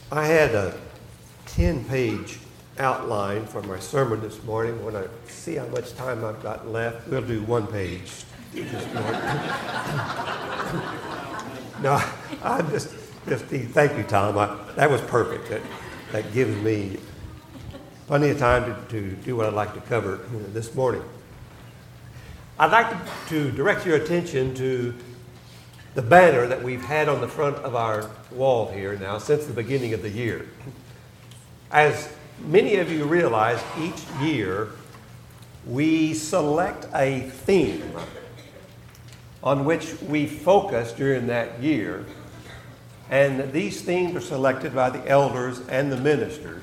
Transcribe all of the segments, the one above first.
I had a 10-page outline for my sermon this morning. When I see how much time I've got left, we'll do one page this morning. No, thank you, Tom. That was perfect. That gives me plenty of time to do what I'd like to cover this morning. I'd like to direct your attention to the banner that we've had on the front of our wall here now since the beginning of the year. As many of you realize, each year we select a theme on which we focus during that year, and these themes are selected by the elders and the ministers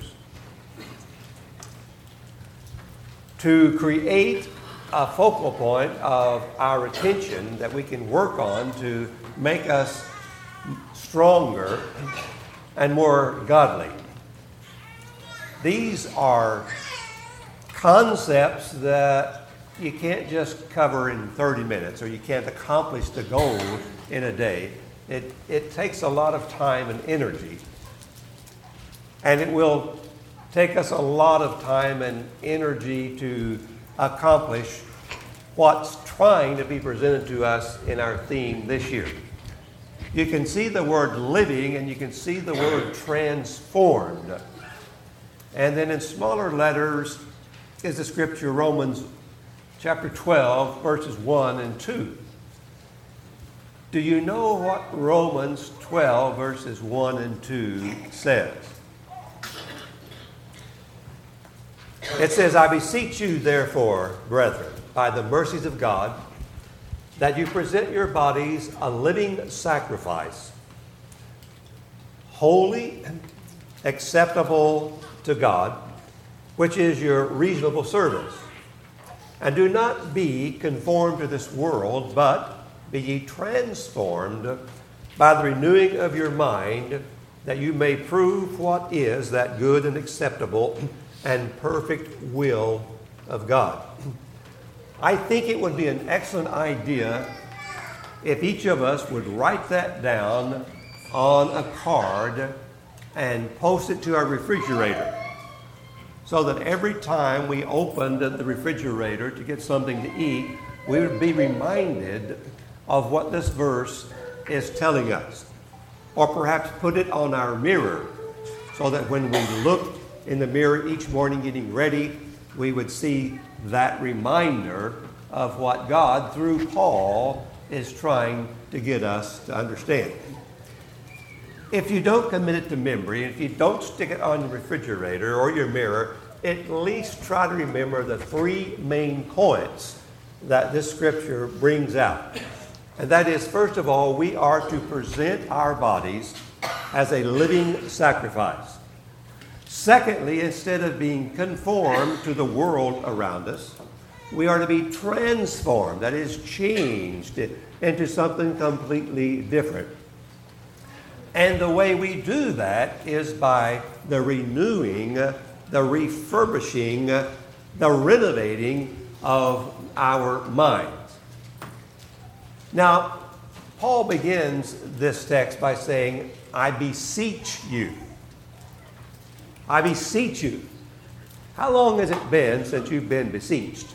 to create a focal point of our attention that we can work on to make us stronger and more godly. These are concepts that you can't just cover in 30 minutes, or you can't accomplish the goal in a day. It takes a lot of time and energy, and it will take us a lot of time and energy to accomplish what's trying to be presented to us in our theme this year. You can see the word living and you can see the word transformed. And then in smaller letters is the scripture Romans chapter 12, verses 1 and 2. Do you know what Romans 12, verses 1 and 2 says? It says, I beseech you, therefore, brethren, by the mercies of God, that you present your bodies a living sacrifice, holy, acceptable to God, which is your reasonable service. And do not be conformed to this world, but be ye transformed by the renewing of your mind, that you may prove what is that good and acceptable and perfect will of God. I think it would be an excellent idea if each of us would write that down on a card and post it to our refrigerator, so that every time we opened the refrigerator to get something to eat, we would be reminded of what this verse is telling us. Or perhaps put it on our mirror, so that when we look in the mirror each morning getting ready, we would see that reminder of what God, through Paul, is trying to get us to understand. If you don't commit it to memory, if you don't stick it on the refrigerator or your mirror, at least try to remember the three main points that this scripture brings out. And that is, first of all, we are to present our bodies as a living sacrifice. Secondly, instead of being conformed to the world around us, we are to be transformed, that is, changed into something completely different. And the way we do that is by the renewing, the refurbishing, the renovating of our minds. Now, Paul begins this text by saying, I beseech you. I beseech you. How long has it been since you've been beseeched?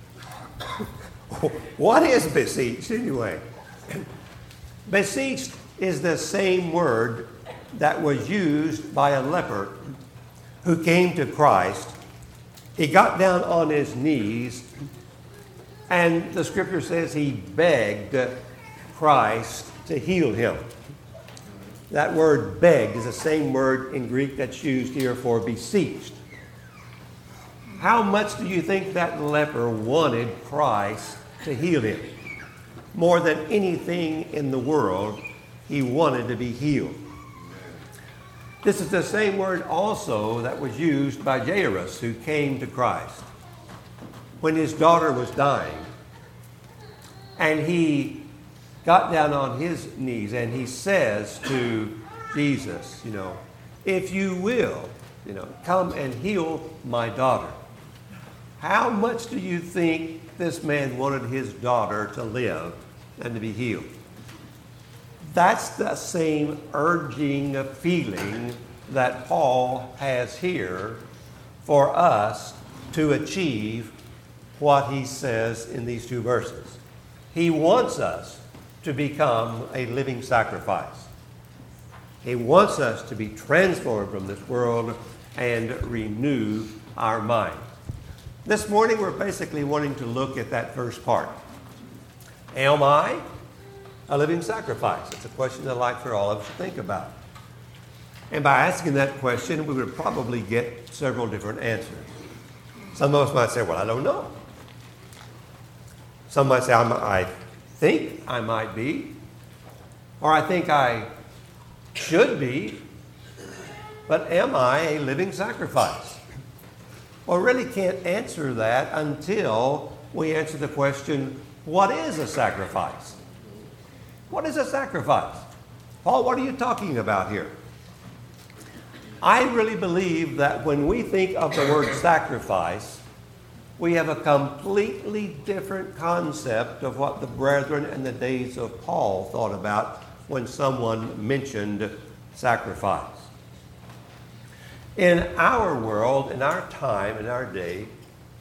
What is beseeched anyway? Beseeched is the same word that was used by a leper who came to Christ. He got down on his knees, and the scripture says he begged Christ to heal him. That word beg is the same word in Greek that's used here for beseeched. How much do you think that leper wanted Christ to heal him? More than anything in the world, he wanted to be healed. This is the same word also that was used by Jairus, who came to Christ when his daughter was dying. And he got down on his knees and he says to Jesus, if you will, come and heal my daughter. How much do you think this man wanted his daughter to live and to be healed? That's the same urging feeling that Paul has here for us to achieve what he says in these two verses. He wants us to become a living sacrifice. He wants us to be transformed from this world and renew our mind. This morning we're basically wanting to look at that first part. Am I a living sacrifice? It's a question I'd like for all of us to think about. And by asking that question, we would probably get several different answers. Some of us might say, well, I don't know. Some might say, I think I might be, or I think I should be, but am I a living sacrifice? Well, we really can't answer that until we answer the question, what is a sacrifice? What is a sacrifice? Paul, what are you talking about here? I really believe that when we think of the word sacrifice, we have a completely different concept of what the brethren in the days of Paul thought about when someone mentioned sacrifice. In our world, in our time, in our day,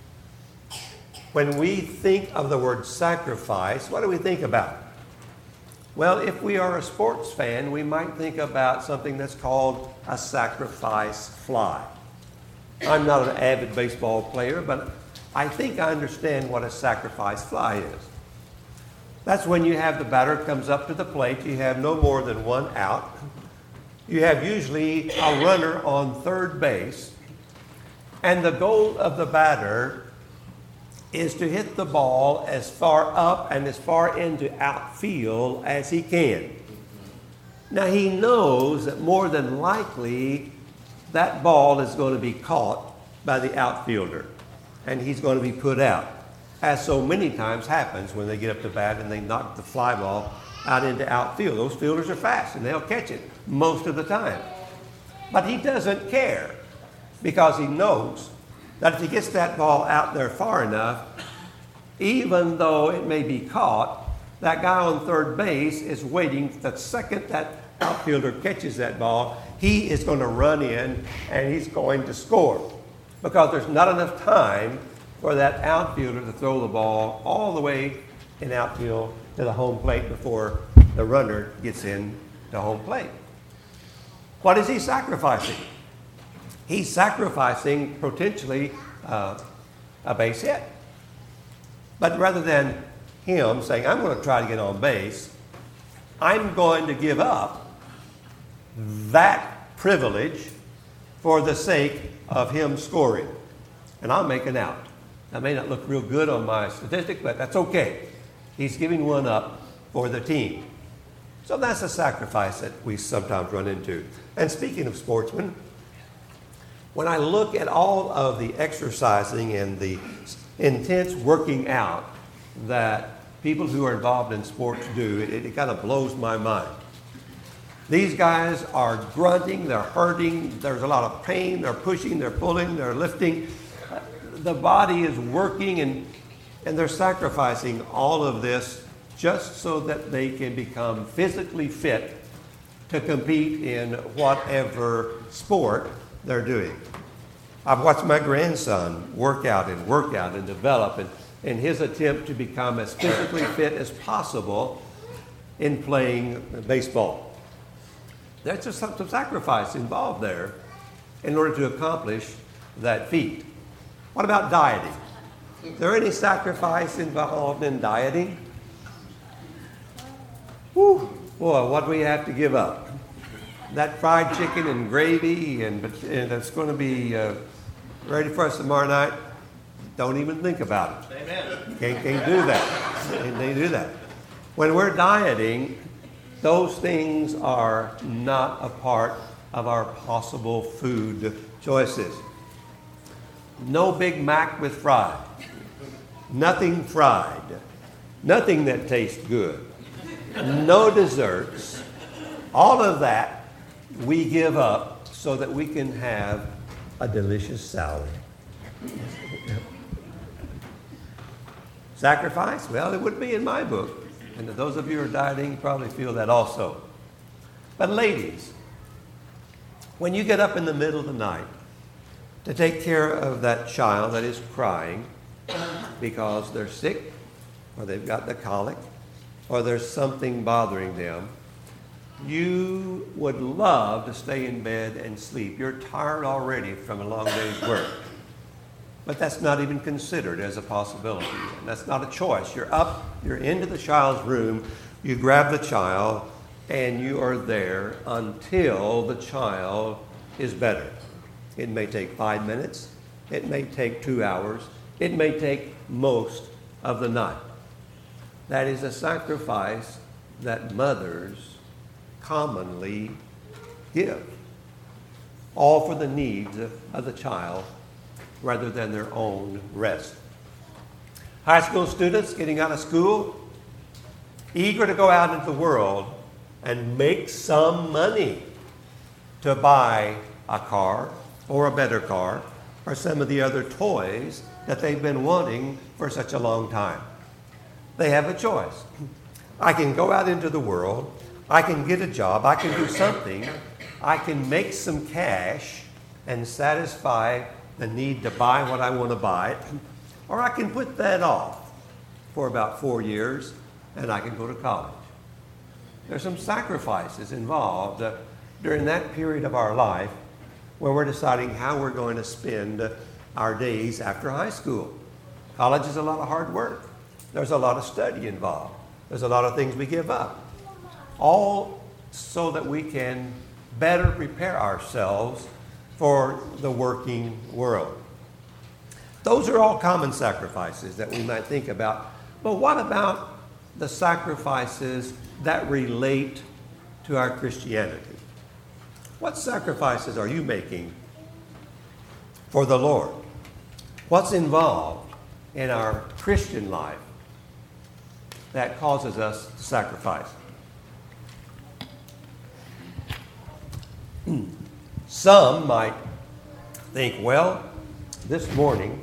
when we think of the word sacrifice, what do we think about? Well, if we are a sports fan, we might think about something that's called a sacrifice fly. I'm not an avid baseball player, but I think I understand what a sacrifice fly is. That's when you have the batter comes up to the plate, you have no more than one out. You have usually a runner on third base, and the goal of the batter is to hit the ball as far up and as far into outfield as he can. Now he knows that more than likely that ball is going to be caught by the outfielder and he's going to be put out, as so many times happens when they get up to bat and they knock the fly ball out into outfield. Those fielders are fast and they'll catch it most of the time. But he doesn't care because he knows that if he gets that ball out there far enough, even though it may be caught, that guy on third base is waiting the second that outfielder catches that ball, he is going to run in and he's going to score. Because there's not enough time for that outfielder to throw the ball all the way in outfield to the home plate before the runner gets in to home plate. What is he sacrificing? He's sacrificing potentially a base hit. But rather than him saying, I'm going to try to get on base, I'm going to give up that privilege for the sake of him scoring. And I'll make an out. That may not look real good on my statistic, but that's okay. He's giving one up for the team. So that's a sacrifice that we sometimes run into. And speaking of sportsmen, when I look at all of the exercising and the intense working out that people who are involved in sports do, it kind of blows my mind. These guys are grunting, they're hurting, there's a lot of pain, they're pushing, they're pulling, they're lifting. The body is working and they're sacrificing all of this just so that they can become physically fit to compete in whatever sport they're doing. I've watched my grandson work out and develop in his attempt to become as physically fit as possible in playing baseball. There's just some sacrifice involved there in order to accomplish that feat. What about dieting? Is there any sacrifice involved in dieting? Whew, boy, what do we have to give up? That fried chicken and gravy and that's going to be ready for us tomorrow night, don't even think about it. Amen. Can't do that. Can't do that. When we're dieting, those things are not a part of our possible food choices. No Big Mac with fries. Nothing fried. Nothing that tastes good. No desserts. All of that we give up so that we can have a delicious salad. Sacrifice? Well, it would be in my book. And those of you who are dieting probably feel that also. But ladies, When you get up in the middle of the night to take care of that child that is crying because they're sick or they've got the colic or there's something bothering them, you would love to stay in bed and sleep. You're tired already from a long day's work. But that's not even considered as a possibility. And that's not a choice. You're up, you're into the child's room, you grab the child, and you are there until the child is better. It may take 5 minutes. It may take 2 hours. It may take most of the night. That is a sacrifice that mothers commonly give, all for the needs of the child rather than their own rest. High school students getting out of school, eager to go out into the world and make some money to buy a car or a better car or some of the other toys that they've been wanting for such a long time. They have a choice. I can go out into the world, I can get a job, I can do something, I can make some cash and satisfy the need to buy what I want to buy, or I can put that off for about 4 years and I can go to college. There's some sacrifices involved during that period of our life where we're deciding how we're going to spend our days after high school. College is a lot of hard work. There's a lot of study involved. There's a lot of things we give up. All so that we can better prepare ourselves for the working world. Those are all common sacrifices that we might think about. But what about the sacrifices that relate to our Christianity? What sacrifices are you making for the Lord? What's involved in our Christian life that causes us to sacrifice? Some might think, well, this morning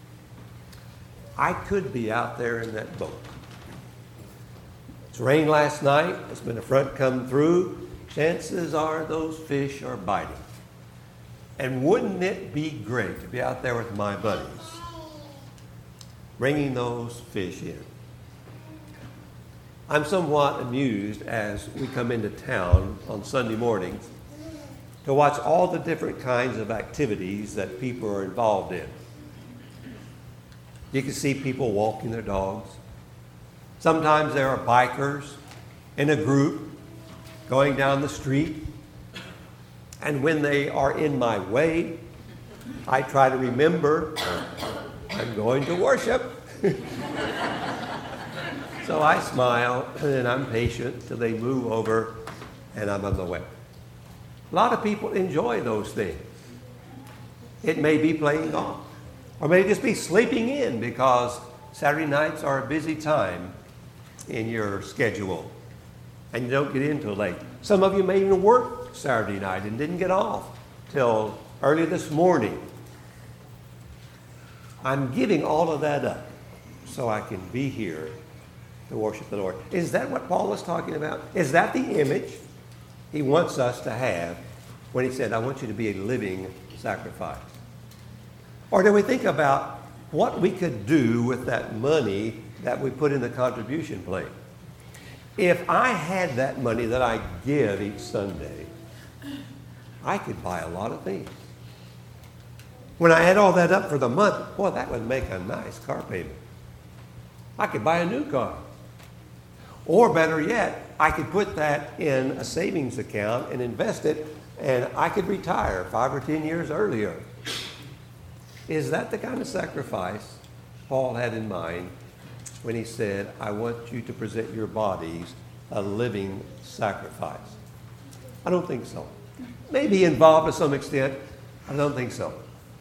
I could be out there in that boat. It's rained last night. It's been a front come through. Chances are those fish are biting. And wouldn't it be great to be out there with my buddies, bringing those fish in? I'm somewhat amused as we come into town on Sunday mornings to watch all the different kinds of activities that people are involved in. You can see people walking their dogs. Sometimes there are bikers in a group going down the street. And when they are in my way, I try to remember I'm going to worship. So I smile and I'm patient till they move over and I'm on the way. A lot of people enjoy those things. It may be playing golf, or may just be sleeping in because Saturday nights are a busy time in your schedule and you don't get in till late. Some of you may even work Saturday night and didn't get off till early this morning. I'm giving all of that up so I can be here to worship the Lord. Is that what Paul was talking about? Is that the image he wants us to have when he said, I want you to be a living sacrifice? Or do we think about what we could do with that money that we put in the contribution plate? If I had that money that I give each Sunday, I could buy a lot of things. When I add all that up for the month, boy, that would make a nice car payment. I could buy a new car. Or better yet, I could put that in a savings account and invest it, and I could retire 5 or 10 years earlier. Is that the kind of sacrifice Paul had in mind when he said, I want you to present your bodies a living sacrifice? I don't think so. Maybe involved to some extent. I don't think so.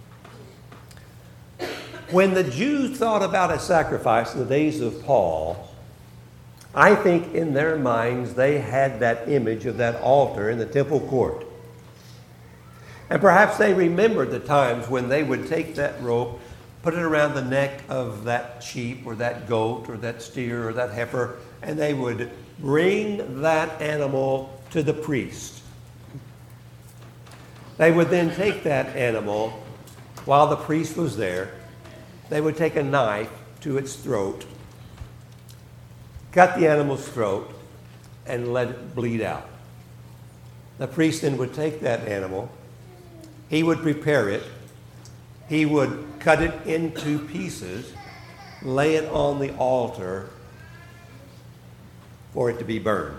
When the Jews thought about a sacrifice in the days of Paul, I think in their minds they had that image of that altar in the temple court. And perhaps they remembered the times when they would take that rope, put it around the neck of that sheep or that goat or that steer or that heifer, and they would bring that animal to the priest. They would then take that animal while the priest was there. They would take a knife to its throat, cut the animal's throat, and let it bleed out. The priest then would take that animal. He would prepare it. He would cut it into pieces, lay it on the altar for it to be burned.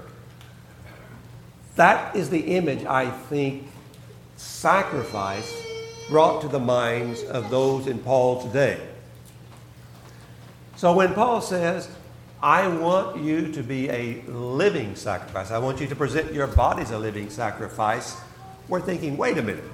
That is the image, I think, sacrifice brought to the minds of those in Paul's day. So when Paul says, I want you to be a living sacrifice, I want you to present your body as a living sacrifice, we're thinking, wait a minute.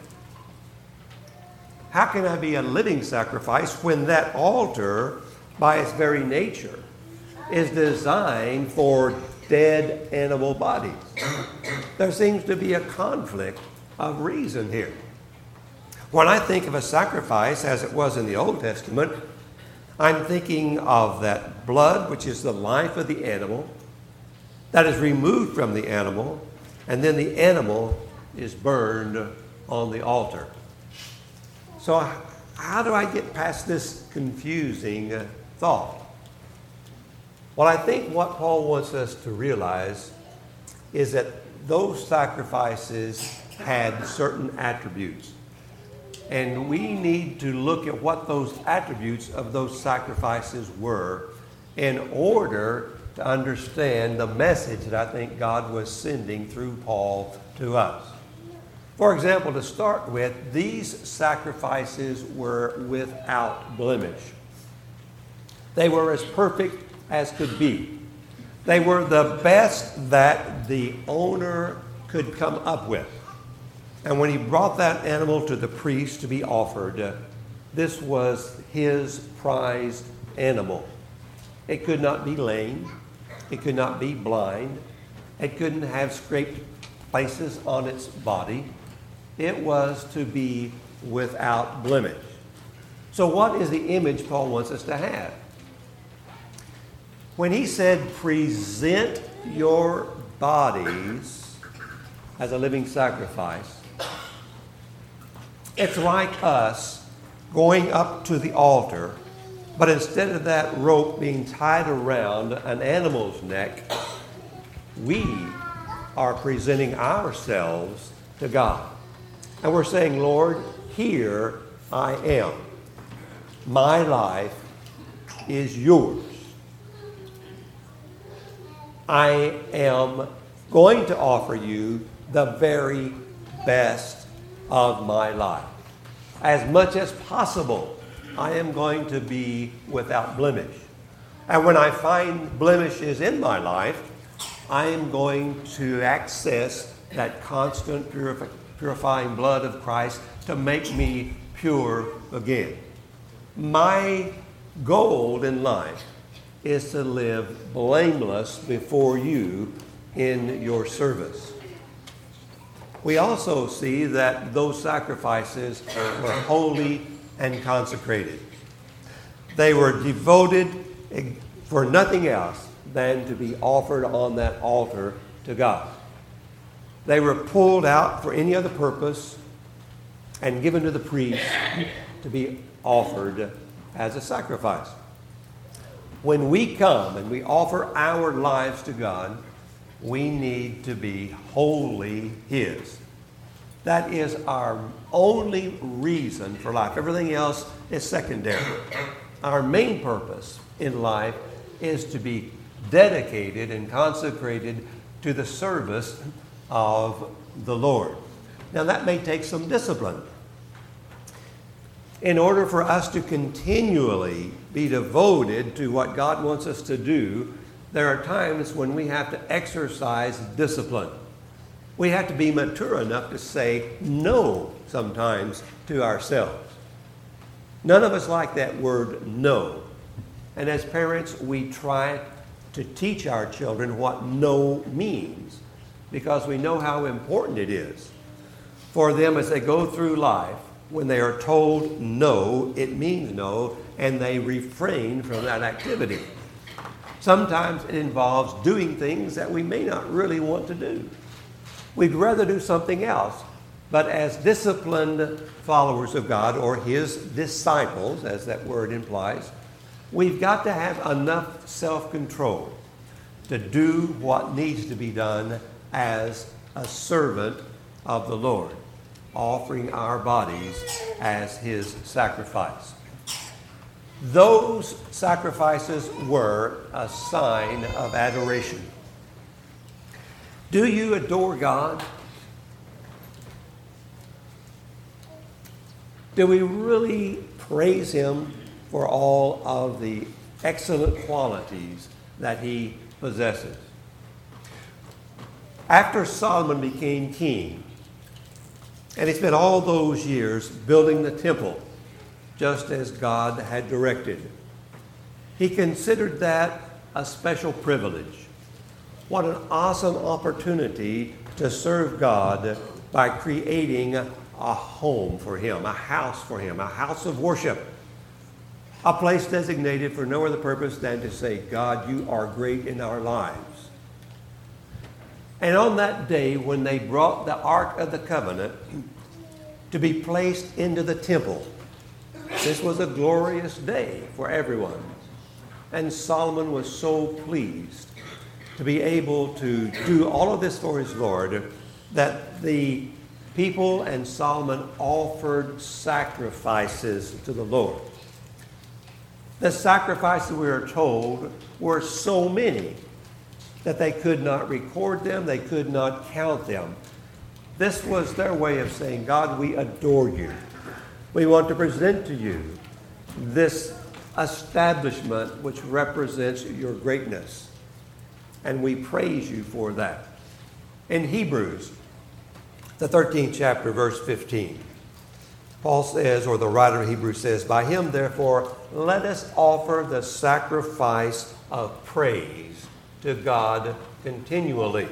How can I be a living sacrifice when that altar, by its very nature, is designed for dead animal bodies? There seems to be a conflict of reason here. When I think of a sacrifice as it was in the Old Testament, I'm thinking of that blood, which is the life of the animal, that is removed from the animal, and then the animal is burned on the altar. So how do I get past this confusing thought? Well, I think what Paul wants us to realize is that those sacrifices had certain attributes. And we need to look at what those attributes of those sacrifices were in order to understand the message that I think God was sending through Paul to us. For example, to start with, these sacrifices were without blemish. They were as perfect as could be. They were the best that the owner could come up with. And when he brought that animal to the priest to be offered, this was his prized animal. It could not be lame. It could not be blind. It couldn't have scraped places on its body. It was to be without blemish. So what is the image Paul wants us to have? When he said, present your bodies as a living sacrifice, it's like us going up to the altar, but instead of that rope being tied around an animal's neck, we are presenting ourselves to God. And we're saying, Lord, here I am. My life is yours. I am going to offer you the very best of my life. As much as possible, I am going to be without blemish. And when I find blemishes in my life, I am going to access that constant purifying blood of Christ to make me pure again. My goal in life is to live blameless before you in your service. We also see that those sacrifices were holy and consecrated. They were devoted for nothing else than to be offered on that altar to God. They were pulled out for any other purpose and given to the priest to be offered as a sacrifice. When we come and we offer our lives to God, we need to be wholly His. That is our only reason for life. Everything else is secondary. Our main purpose in life is to be dedicated and consecrated to the service of the Lord. Now that may take some discipline. In order for us to continually be devoted to what God wants us to do, there are times when we have to exercise discipline. We have to be mature enough to say no sometimes to ourselves. None of us like that word no. And as parents, we try to teach our children what no means because we know how important it is for them as they go through life. When they are told no, it means no, and they refrain from that activity. Sometimes it involves doing things that we may not really want to do. We'd rather do something else, but as disciplined followers of God, or his disciples, as that word implies, we've got to have enough self-control to do what needs to be done as a servant of the Lord, offering our bodies as his sacrifice. Those sacrifices were a sign of adoration. Do you adore God? Do we really praise him for all of the excellent qualities that he possesses? After Solomon became king, and he spent all those years building the temple, just as God had directed, he considered that a special privilege. What an awesome opportunity to serve God by creating a home for him, a house of worship, a place designated for no other purpose than to say, God, you are great in our lives. And on that day, when they brought the Ark of the Covenant to be placed into the temple, this was a glorious day for everyone. And Solomon was so pleased to be able to do all of this for his Lord that the people and Solomon offered sacrifices to the Lord. The sacrifices, we are told, were so many that they could not record them, they could not count them. This was their way of saying, God, we adore you. We want to present to you this establishment which represents your greatness. And we praise you for that. In Hebrews, the 13th chapter, verse 15, Paul says, or the writer of Hebrews says, by him, therefore, let us offer the sacrifice of praise to God continually.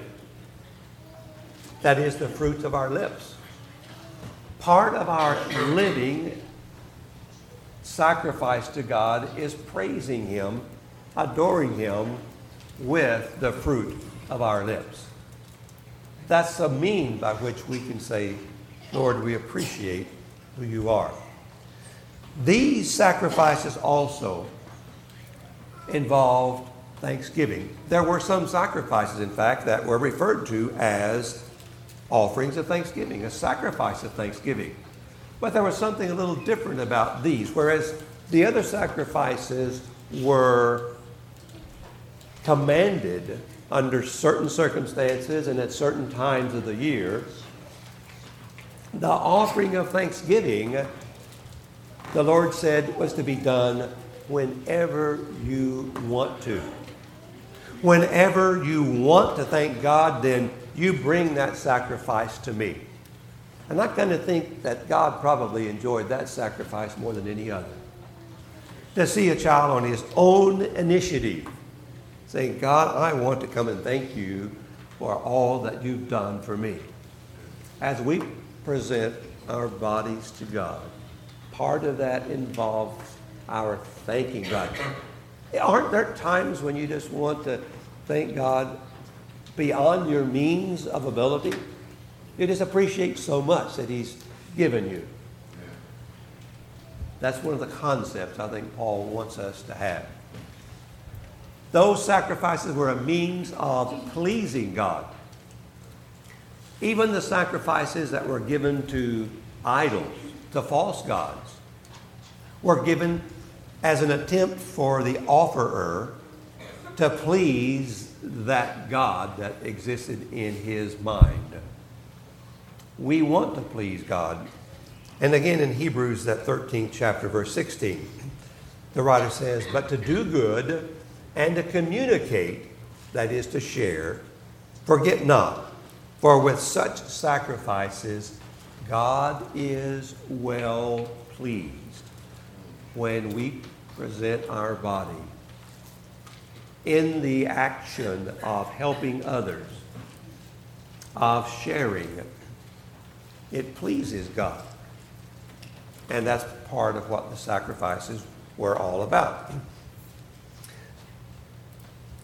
That is the fruits of our lips. Part of our living sacrifice to God is praising him, adoring him with the fruit of our lips. That's a means by which we can say, Lord, we appreciate who you are. These sacrifices also involved thanksgiving. There were some sacrifices, in fact, that were referred to as offerings of thanksgiving, a sacrifice of thanksgiving. But there was something a little different about these. Whereas the other sacrifices were commanded under certain circumstances and at certain times of the year, the offering of thanksgiving, the Lord said, was to be done whenever you want to. Whenever you want to thank God, then you bring that sacrifice to me. And I kind of think that God probably enjoyed that sacrifice more than any other. To see a child on his own initiative saying, God, I want to come and thank you for all that you've done for me. As we present our bodies to God, part of that involves our thanking God. Aren't there times when you just want to thank God beyond your means of ability? You just appreciate so much that he's given you. That's one of the concepts I think Paul wants us to have. Those sacrifices were a means of pleasing God. Even the sacrifices that were given to idols, to false gods, were given as an attempt for the offerer to please that God that existed in his mind. We want to please God. And again in Hebrews, that 13th chapter, verse 16, the writer says, but to do good and to communicate, that is to share, forget not, for with such sacrifices God is well pleased when we present our body in the action of helping others, of sharing. It pleases God. And that's part of what the sacrifices were all about.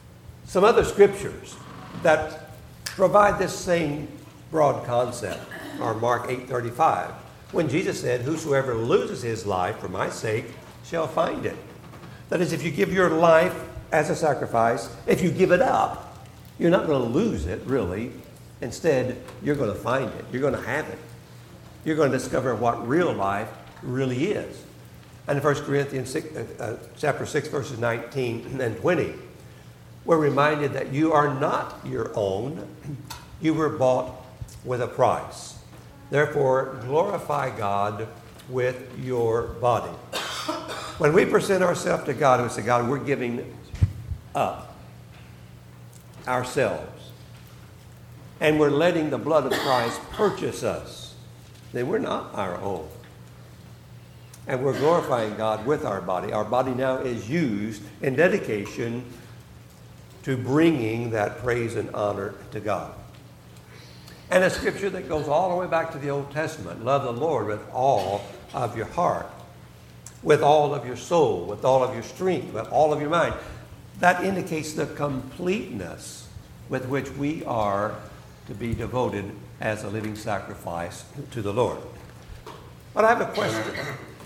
Some other scriptures that provide this same broad concept. or Mark 8:35, when Jesus said, "Whosoever loses his life for my sake shall find it." That is, if you give your life as a sacrifice, if you give it up, you're not going to lose it, really. Instead, you're going to find it. You're going to have it. You're going to discover what real life really is. And in 1 Corinthians chapter 6, verses 19 and 20, we're reminded that you are not your own. You were bought with a price. Therefore, glorify God with your body. When we present ourselves to God, we say, God, we're giving up ourselves. And we're letting the blood of Christ purchase us. Then we're not our own. And we're glorifying God with our body. Our body now is used in dedication to bringing that praise and honor to God. And a scripture that goes all the way back to the Old Testament. Love the Lord with all of your heart, with all of your soul, with all of your strength, with all of your mind. That indicates the completeness with which we are to be devoted as a living sacrifice to the Lord. But I have a question.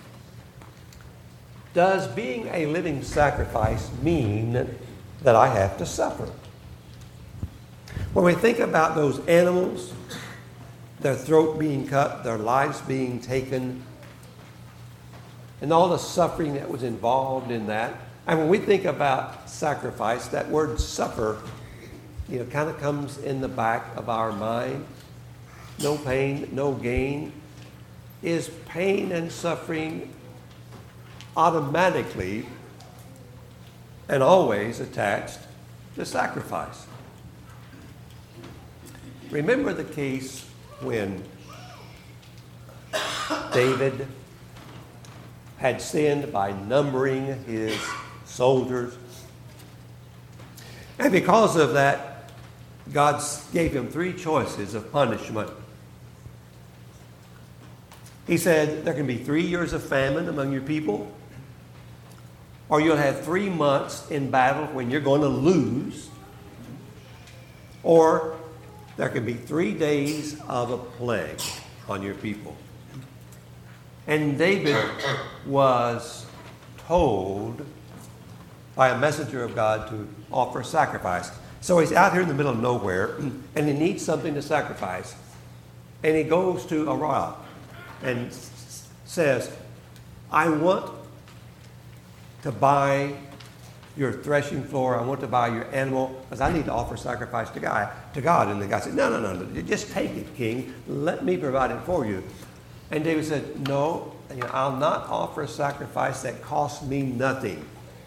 Does being a living sacrifice mean that I have to suffer? When we think about those animals, their throat being cut, their lives being taken, and all the suffering that was involved in that, and when we think about sacrifice, that word suffer, kind of comes in the back of our mind. No pain, no gain. Is pain and suffering automatically and always attached to sacrifice? Remember the case when David had sinned by numbering his soldiers. And because of that, God gave him 3 choices of punishment. He said, there can be 3 years of famine among your people, or you'll have 3 months in battle when you're going to lose, or there can be 3 days of a plague on your people. And David was told by a messenger of God to offer sacrifice. So he's out here in the middle of nowhere, and he needs something to sacrifice. And he goes to a rock and says, I want to buy your threshing floor. I want to buy your animal because I need to offer sacrifice to God. And the guy said, no. Just take it, king. Let me provide it for you. And David said, no, I'll not offer a sacrifice that costs me nothing.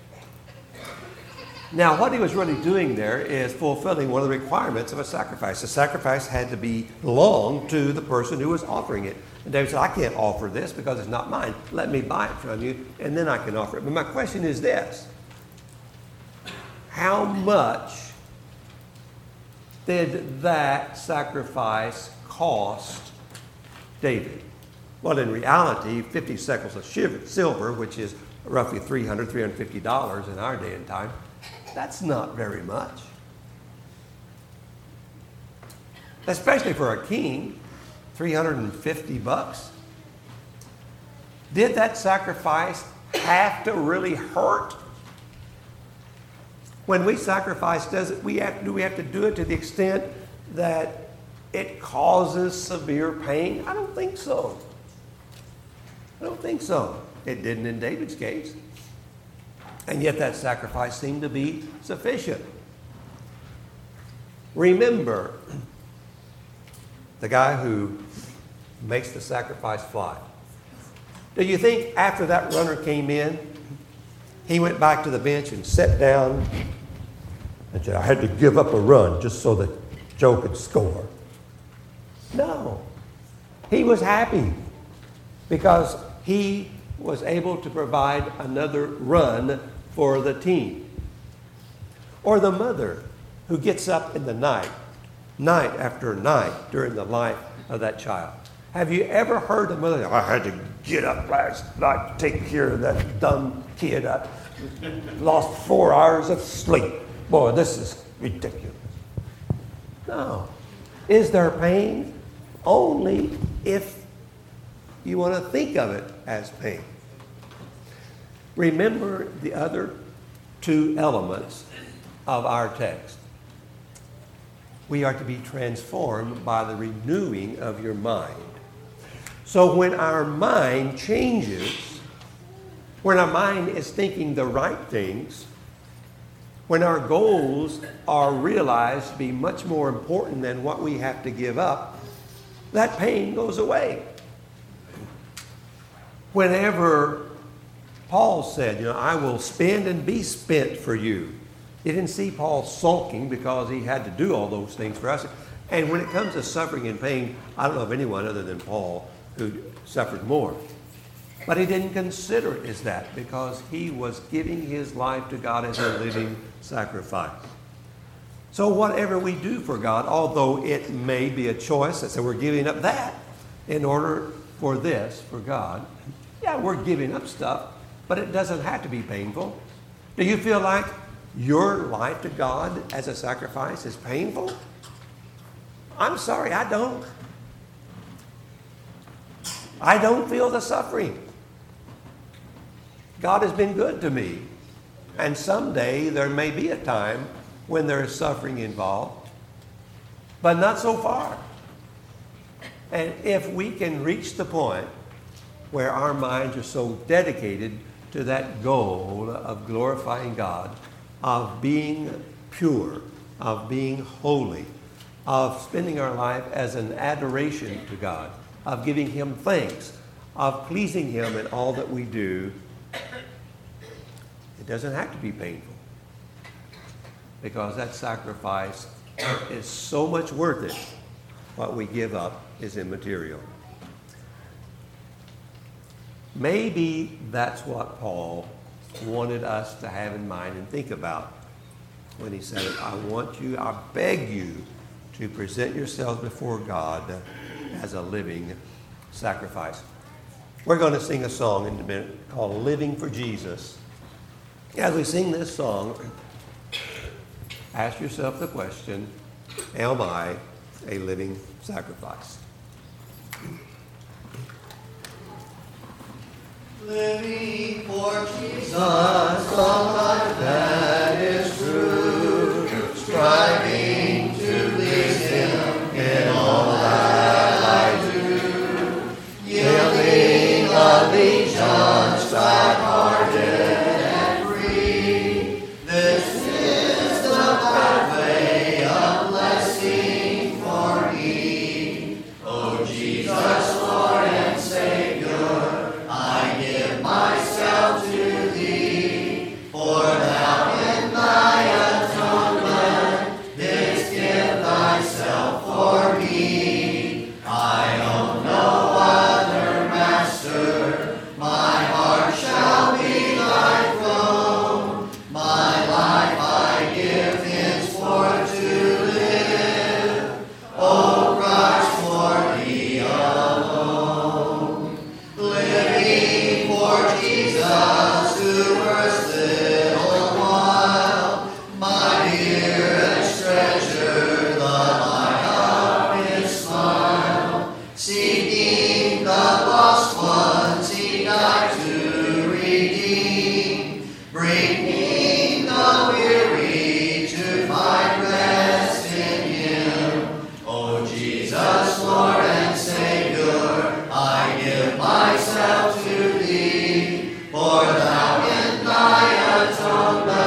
Now, what he was really doing there is fulfilling one of the requirements of a sacrifice. The sacrifice had to belong to the person who was offering it. And David said, I can't offer this because it's not mine. Let me buy it from you, and then I can offer it. But my question is this. How much did that sacrifice cost David? Well, in reality, 50 shekels of silver, which is roughly $350 in our day and time, that's not very much. Especially for a king, $350. Did that sacrifice have to really hurt? When we sacrifice, do we have to do it to the extent that it causes severe pain? I don't think so. It didn't in David's case. And yet that sacrifice seemed to be sufficient. Remember the guy who makes the sacrifice fly. Do you think after that runner came in, he went back to the bench and sat down and said, I had to give up a run just so that Joe could score? No. He was happy because he was able to provide another run for the team. Or the mother who gets up in the night after night during the life of that child. Have you ever heard the mother say, I had to get up last night to take care of that dumb kid. I lost 4 hours of sleep. Boy, this is ridiculous. No. Is there pain? only if you want to think of it as pain. Remember the other two elements of our text. We are to be transformed by the renewing of your mind. So when our mind changes, when our mind is thinking the right things, when our goals are realized to be much more important than what we have to give up, that pain goes away. Whenever Paul said, I will spend and be spent for you. You didn't see Paul sulking because he had to do all those things for us. And when it comes to suffering and pain, I don't know of anyone other than Paul who suffered more. But he didn't consider it as that because he was giving his life to God as a living sacrifice. So whatever we do for God, although it may be a choice that says we're giving up that in order for this, for God, yeah, we're giving up stuff, but it doesn't have to be painful. Do you feel like your life to God as a sacrifice is painful? I'm sorry, I don't. I don't feel the suffering. God has been good to me. And someday there may be a time when there is suffering involved, but not so far. And if we can reach the point where our minds are so dedicated to that goal of glorifying God, of being pure, of being holy, of spending our life as an adoration to God, of giving Him thanks, of pleasing Him in all that we do, it doesn't have to be painful. Because that sacrifice is so much worth it. What we give up is immaterial. Maybe that's what Paul wanted us to have in mind and think about when he said, I beg you to present yourselves before God as a living sacrifice. We're going to sing a song in a minute called Living for Jesus. As we sing this song, ask yourself the question, am I a living sacrifice? Living for Jesus, all life that is true, striving to please Him in all that I do, yielding allegiance, glad-hearted and free. This is the pathway of blessing for me. O Jesus, Lord and Savior, I give myself to Thee, for Thou in Thy atonement didst give Thyself for me. I own no other master, my heart shall be Thy throne. My life I give henceforth to live, O Christ, for Thee alone. Living for Jesus, who first little while, my dearest treasure, the light of His smile. Seeking the lost ones He died to redeem, bringing the weary to find rest in Him. O Jesus, Lord and Savior, I give myself to Thee, for Thou in Thy atonement